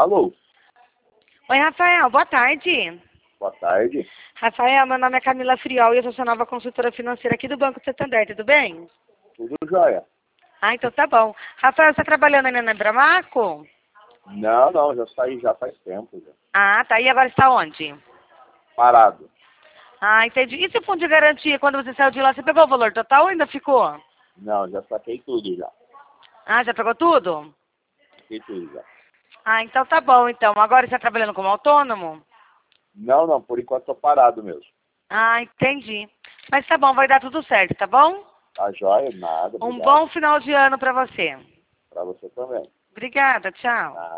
Alô, Oi, Rafael, boa tarde. boa tarde. Rafael, meu nome é Camila Friol e eu sou sua nova consultora financeira aqui do Banco Santander, tudo bem? Tudo jóia? Ah, então tá bom. Rafael, você tá trabalhando ainda na Bramaco? Não, já saí já faz tempo. Já. Ah, tá. E agora está onde? Parado. Ah, entendi. E se fundo de garantia, quando você saiu de lá, você pegou o valor total ou ainda ficou? Não, já saquei tudo já. Ah, já pegou tudo? Saquei tudo já. Ah, então tá bom, então. Agora você tá trabalhando como autônomo? Não, por enquanto tô parado mesmo. Ah, entendi. Mas tá bom, vai dar tudo certo, tá bom? Tá jóia? Nada, Um obrigado. bom final de ano pra você. Pra você também. Obrigada, tchau. Tá.